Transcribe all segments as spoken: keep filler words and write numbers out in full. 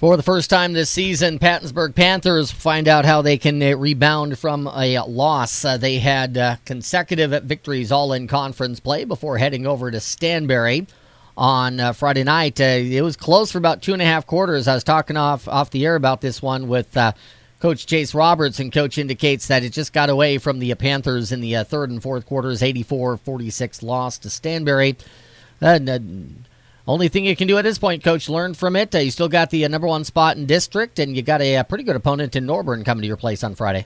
For the first time this season, Pattonsburg Panthers find out how they can uh, rebound from a loss. Uh, they had uh, consecutive victories all in conference play before heading over to Stanberry on uh, Friday night. Uh, it was close for about two and a half quarters. I was talking off, off the air about this one with uh, Coach Chase Roberts, and Coach indicates that it just got away from the Panthers in the uh, third and fourth quarters, eighty-four forty-six loss to Stanberry. Uh, Only thing you can do at this point, Coach, learn from it. Uh, you still got the uh, number one spot in district, and you got a, a pretty good opponent in Norburn coming to your place on Friday.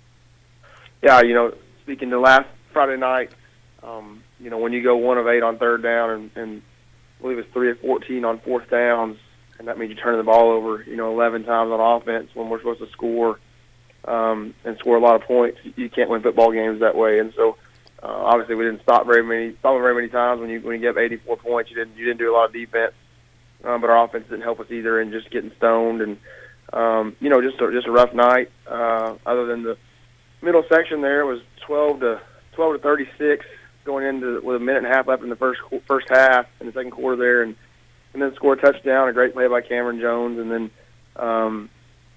Yeah, you know, speaking to last Friday night, um, you know, when you go one of eight on third down and, and I believe it's three of fourteen on fourth downs, and that means you're turning the ball over, you know, eleven times on offense when we're supposed to score um, and score a lot of points. You can't win football games that way, and so Uh, obviously, we didn't stop very many, stop them very many times. When you when you get eighty-four points, you didn't you didn't do a lot of defense, um, but our offense didn't help us either, and just getting stoned, and um, you know, just a, just a rough night. Uh, other than the middle section, there it was twelve to thirty-six going into with a minute and a half left in the first first half, in the second quarter there, and and then score a touchdown, a great play by Cameron Jones, and then um,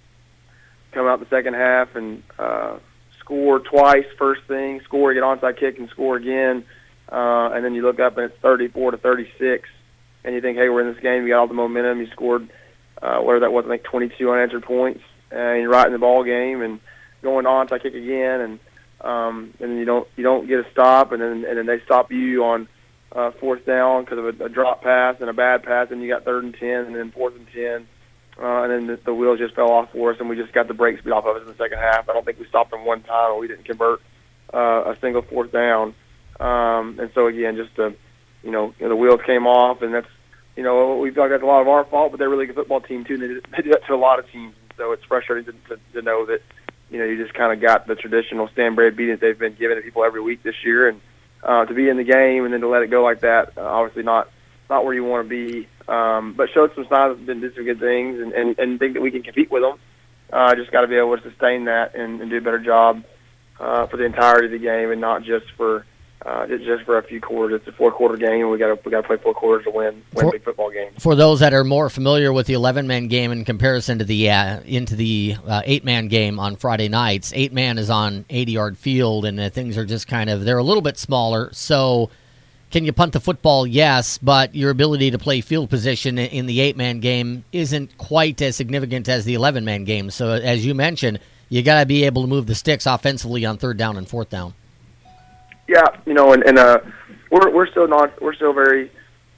come out the second half and. Uh, Score twice, first thing, score, get onside kick, and score again, uh, and then you look up and it's thirty-four to thirty-six, and you think, hey, we're in this game. You got all the momentum. You scored, uh, whatever that was, like twenty-two unanswered points, and you're right in the ball game, and going to onside kick again, and um, and then you don't you don't get a stop, and then and then they stop you on uh, fourth down because of a, a drop pass and a bad pass, and you got third and ten, and then fourth and ten. Uh, and then the, the wheels just fell off for us, and we just got the break speed off of us in the second half. I don't think we stopped them one time, or we didn't convert uh, a single fourth down. Um, and so, again, just the, you know, you know, the wheels came off, and that's, you know, we feel like that's a lot of our fault, but they're a really good football team, too. They do, they do that to a lot of teams. So it's frustrating to, to, to know that, you know, you just kind of got the traditional Stanberry beating that they've been giving to people every week this year. And uh, to be in the game and then to let it go like that, uh, obviously not, not where you want to be. Um, but showed some signs and did some good things, and, and, and think that we can compete with them. Uh, just got to be able to sustain that and, and do a better job uh, for the entirety of the game, and not just for uh, just for a few quarters. It's a four-quarter game, and we got to we got to play four quarters to win win for, big football games. For those that are more familiar with the eleven-man game in comparison to the uh, into the uh, eight-man game on Friday nights, eight-man is on eighty-yard field, and uh, things are just kind of they're a little bit smaller, so. Can you punt the football? Yes, but your ability to play field position in the eight-man game isn't quite as significant as the eleven-man game. So, as you mentioned, you got to be able to move the sticks offensively on third down and fourth down. Yeah, you know, and, and uh, we're we're still not we're still very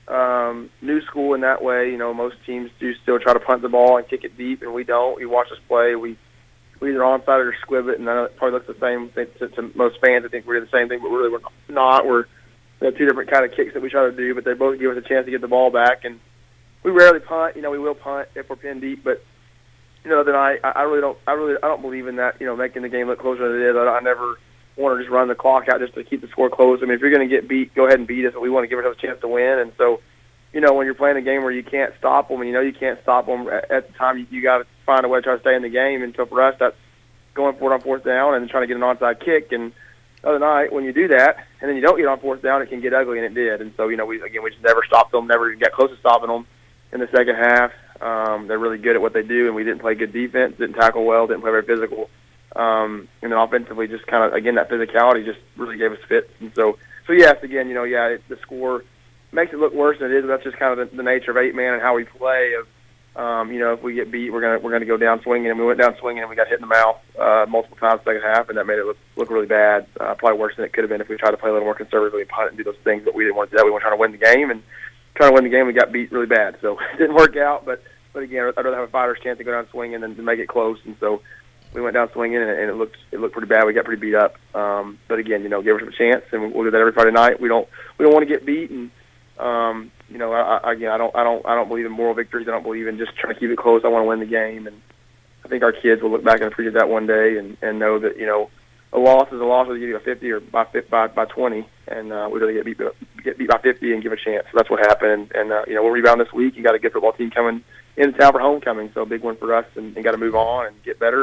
um, new school in that way. You know, most teams do still try to punt the ball and kick it deep, and we don't. You watch us play, we we either onside or squib it, and I know it probably looks the same thing to, to most fans. I think we're the same thing, but really we're not. We're We have two different kind of kicks that we try to do, but they both give us a chance to get the ball back. And we rarely punt. You know, we will punt if we're pinned deep, but you know, then I, I really don't, I really, I don't believe in that. You know, making the game look closer than it is. I, I never want to just run the clock out just to keep the score close. I mean, if you're going to get beat, go ahead and beat us. But we want to give ourselves a chance to win. And so, you know, when you're playing a game where you can't stop them, and you know you can't stop them at, at the time, you, you got to find a way to try to stay in the game. And so for us, that's going for it on fourth down and trying to get an onside kick. And the other night, when you do that, and then you don't get on fourth down, it can get ugly, and it did. And so, you know, we again, we just never stopped them, never even got close to stopping them in the second half. Um, they're really good at what they do, and we didn't play good defense, didn't tackle well, didn't play very physical. Um, and then offensively, just kind of, again, that physicality just really gave us fits. And so, so yes, again, you know, yeah, it, the score makes it look worse than it is. But that's just kind of the, the nature of eight-man and how we play. Of Um, you know, if we get beat, we're gonna we're gonna go down swinging, and we went down swinging, and we got hit in the mouth uh, multiple times the second half, and that made it look look really bad. Uh, probably worse than it could have been if we tried to play a little more conservatively and punt and do those things. But we didn't want to do that. We were trying to win the game, and trying to win the game, we got beat really bad. So it didn't work out. But but again, I'd rather have a fighter's chance to go down swinging than to make it close. And so we went down swinging, and, and it looked it looked pretty bad. We got pretty beat up. Um, but again, you know, give us a chance, and we'll do that every Friday night. We don't we don't want to get beat and. Um, you know, I, I, again, I don't, I don't, I don't believe in moral victories. I don't believe in just trying to keep it close. I want to win the game, and I think our kids will look back and appreciate that one day, and, and know that you know, a loss is a loss whether you get a fifty or by by by twenty, and uh, we'd rather get beat get beat by fifty and give a chance. So that's what happened, and, and uh, you know, we'll rebound this week. You got a good football team coming into town for homecoming, so a big one for us, and, and got to move on and get better, and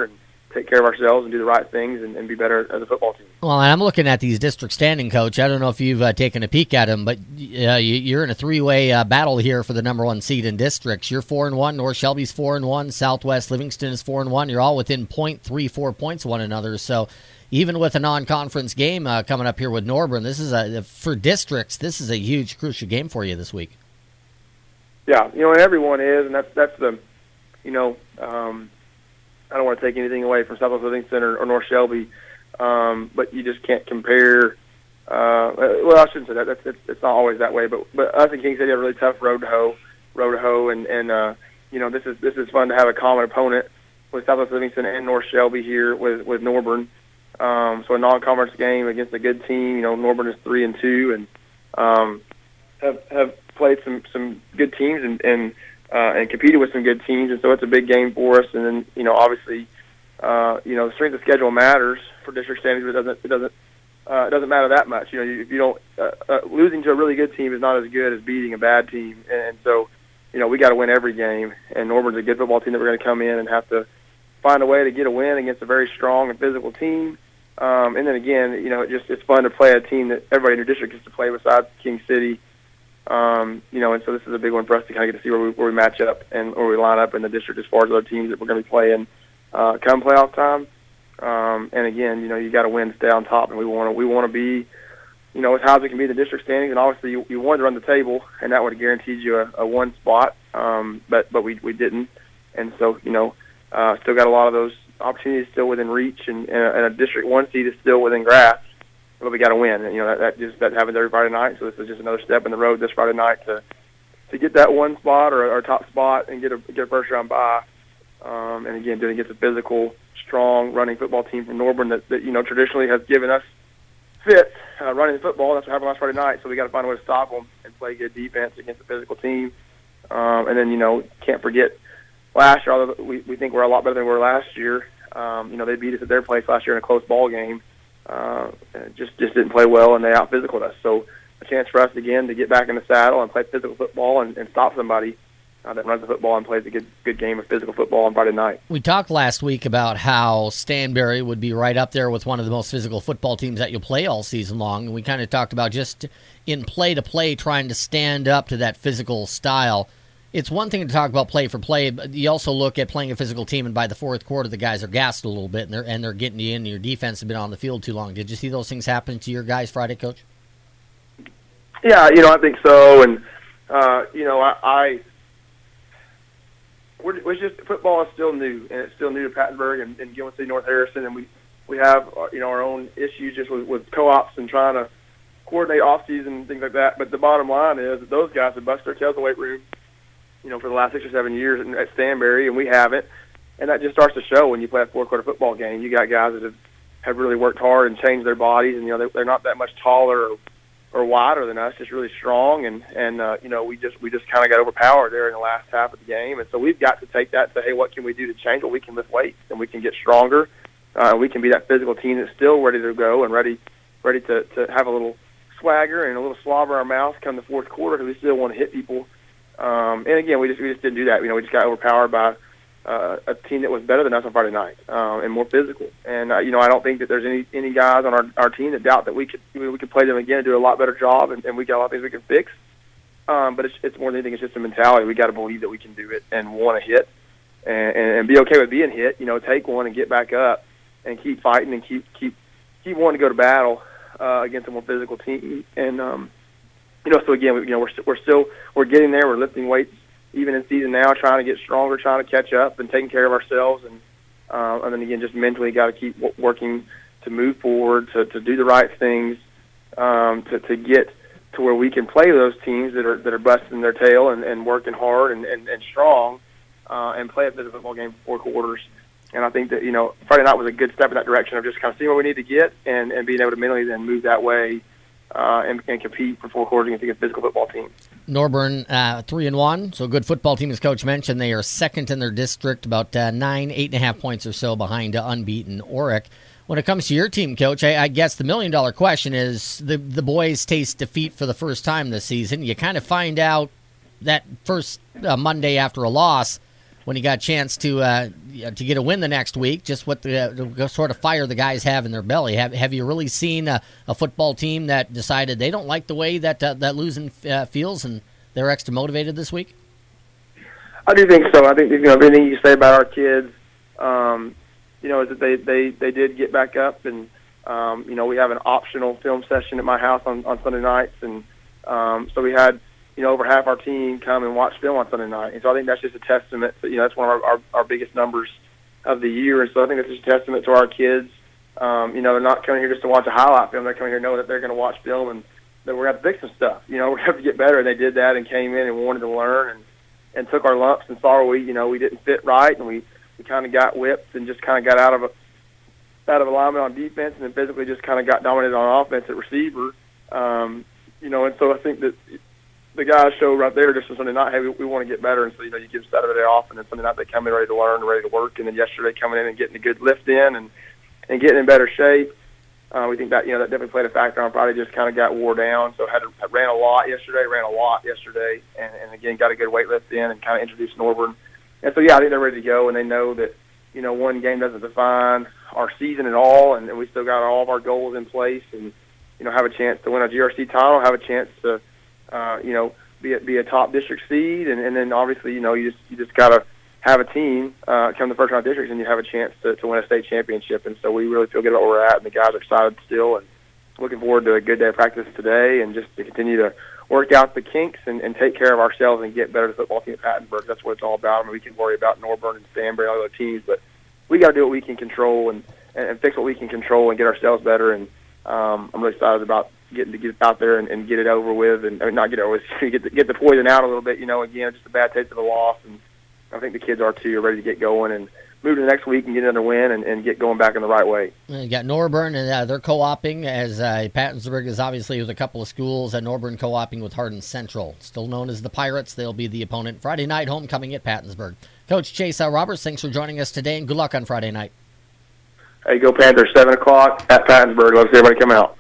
take care of ourselves and do the right things and, and be better as a football team. Well, I'm looking at these district standing, Coach. I don't know if you've uh, taken a peek at them, but uh, you're in a three-way uh, battle here for the number one seed in districts. You're four and one. North Shelby's four and one. Southwest Livingston is four and one. You're all within point three four points of one another. So even with a non-conference game uh, coming up here with Norburn, this is a for districts. This is a huge, crucial game for you this week. Yeah, you know, and everyone is, and that's that's the, you know. Um, I don't want to take anything away from Southwest Livingston or, or North Shelby, um, but you just can't compare. Uh, well, I shouldn't say that. That's, it's, it's not always that way. But but us and King City have a really tough road to hoe, road to hoe, and and uh, you know this is this is fun to have a common opponent with Southwest Livingston and North Shelby here with with Norburn. Um, so a non-conference game against a good team. You know, Norburn is three and two, and um, have have played some some good teams and. and Uh, and competed with some good teams, and so it's a big game for us. And then, you know, obviously, uh, you know, the strength of schedule matters for district standings, but it doesn't it doesn't uh, it doesn't matter that much. You know, you, if you don't uh, uh, losing to a really good team is not as good as beating a bad team, and so, you know, we got to win every game. And Norburn's a good football team that we're going to come in and have to find a way to get a win against a very strong and physical team. Um, and then again, you know, it just it's fun to play a team that everybody in your district gets to play besides King City. Um, you know, and so this is a big one for us to kind of get to see where we, where we match up and where we line up in the district as far as other teams that we're going to be playing uh, come playoff time. Um, and again, you know, you got to win to stay on top, and we want to we want to be, you know, as high as we can be in the district standings. And obviously, you, you wanted to run the table, and that would have guaranteed you a, a one spot. Um, but but we we didn't, and so you know, uh, still got a lot of those opportunities still within reach, and, and, a, and a district one seed is still within grasp. But we got to win, and you know that, that just that happens every Friday night. So this is just another step in the road this Friday night to to get that one spot or our top spot and get a get a first round bye. Um, and again, doing against a physical, strong running football team from Norburn that, that you know traditionally has given us fits uh, running the football. That's what happened last Friday night. So we got to find a way to stop them and play good defense against a physical team. Um, and then you know can't forget last year, although we we think we're a lot better than we were last year. Um, you know they beat us at their place last year in a close ball game. Uh, just just didn't play well, and they out-physicaled us. So a chance for us, again, to get back in the saddle and play physical football and, and stop somebody uh, that runs the football and plays a good good game of physical football on Friday night. We talked last week about how Stanberry would be right up there with one of the most physical football teams that you'll play all season long, and we kind of talked about just in play-to-play trying to stand up to that physical style. It's one thing to talk about play for play, but you also look at playing a physical team, and by the fourth quarter, the guys are gassed a little bit, and they're and they're getting you in. And your defense has been on the field too long. Did you see those things happen to your guys Friday, Coach? Yeah, you know, I think so. And uh, you know, I, I we're, we're just football is still new, and it's still new to Pattonsburg and, and Gilman City, North Harrison, and we we have you know our own issues just with, with co-ops and trying to coordinate off season and things like that. But the bottom line is that those guys have busted their tails in the weight room, you know, for the last six or seven years at Stanberry, and we haven't. And that just starts to show when you play a four-quarter football game. You got guys that have, have really worked hard and changed their bodies, and, you know, they're, they're not that much taller or, or wider than us, just really strong. And, and uh, you know, we just we just kind of got overpowered there in the last half of the game. And so we've got to take that and say, hey, what can we do to change? Well, we can lift weights, and we can get stronger. Uh, and we can be that physical team that's still ready to go and ready ready to, to have a little swagger and a little slobber in our mouth come the fourth quarter because we still want to hit people. Um, and again, we just we just didn't do that. You know, we just got overpowered by uh, a team that was better than us on Friday night uh, and more physical. And uh, you know, I don't think that there's any any guys on our, our team that doubt that we could we could play them again and do a lot better job. And, and we got a lot of things we can fix. Um, but it's it's more than anything. It's just a mentality. We got to believe that we can do it and want to hit and, and, and be okay with being hit. You know, take one and get back up and keep fighting and keep keep keep wanting to go to battle uh, against a more physical team. And um, You know, so again, we, you know, we're we're still we're getting there. We're lifting weights even in season now, trying to get stronger, trying to catch up, and taking care of ourselves. And uh, and then again, just mentally, got to keep w- working to move forward, to, to do the right things, um, to to get to where we can play those teams that are that are busting their tail and, and working hard and and, and strong, uh, and play a physical football game for four quarters. And I think that you know Friday night was a good step in that direction of just kind of seeing what we need to get and, and being able to mentally then move that way. Uh, and, and compete for four quarters against a good physical football team. Norburn, uh, three and one, so a good football team, as Coach mentioned. They are second in their district, about uh, nine, eight and a half points or so behind uh, unbeaten Oric. When it comes to your team, Coach, I, I guess the million-dollar question is the the boys taste defeat for the first time this season. You kind of find out that first uh, Monday after a loss when you got a chance to uh, to get a win the next week, just what the, the sort of fire the guys have in their belly. Have Have you really seen a, a football team that decided they don't like the way that uh, that losing uh, feels and they're extra motivated this week? I do think so. I think, you know, everything you say about our kids, um, you know, is that they, they, they did get back up, and um, you know, we have an optional film session at my house on, on Sunday nights, and um, so we had, you know, over half our team come and watch film on Sunday night. And so I think that's just a testament to, you know, that's one of our, our, our biggest numbers of the year. And so I think that's just a testament to our kids. Um, you know, they're not coming here just to watch a highlight film. They're coming here to know that they're going to watch film and that we're going to have to fix some stuff. You know, we're going to have to get better. And they did that and came in and wanted to learn and, and took our lumps and saw we, you know, we didn't fit right, and we, we kind of got whipped and just kind of got out of a, out of alignment on defense, and then physically just kind of got dominated on offense at receiver. Um, you know, and so I think that the guys show right there just on Sunday night, hey, we, we want to get better. And so, you know, you give Saturday off, and then Sunday night they come in ready to learn, ready to work. And then yesterday coming in and getting a good lift in and, and getting in better shape. Uh, we think that, you know, that definitely played a factor on Friday, just kind of got wore down. So had to, ran a lot yesterday, ran a lot yesterday, and, and again, got a good weight lift in and kind of introduced Norburn. And so, yeah, I think they're ready to go, and they know that, you know, one game doesn't define our season at all, and, and we still got all of our goals in place and, you know, have a chance to win a G R C title, have a chance to, uh, you know, be a, be a top district seed, and, and then obviously, you know, you just you just got to have a team uh, come the first round districts, and you have a chance to, to win a state championship. And so we really feel good about where we're at, and the guys are excited still, and looking forward to a good day of practice today, and just to continue to work out the kinks and, and take care of ourselves and get better as a football team at Pattonsburg. That's what it's all about. I mean, we can worry about Norburn and Stanberry, all the other teams, but we got to do what we can control and, and, and fix what we can control and get ourselves better. And um, I'm really excited about getting to get out there and, and get it over with, and I mean, not get it over with, get the, get the poison out a little bit. You know, again, just a bad taste of a loss, and I think the kids are too, are ready to get going and move to the next week and get another win and, and get going back in the right way. You got Norburn, and uh, they're co-oping, as uh, Pattonsburg is obviously with a couple of schools, and Norburn co-oping with Hardin Central, still known as the Pirates. They'll be the opponent Friday night, homecoming at Pattonsburg. Coach Chase uh, Roberts, thanks for joining us today, and good luck on Friday night. Hey, go Panthers, seven o'clock at Pattonsburg. Let's see everybody come out.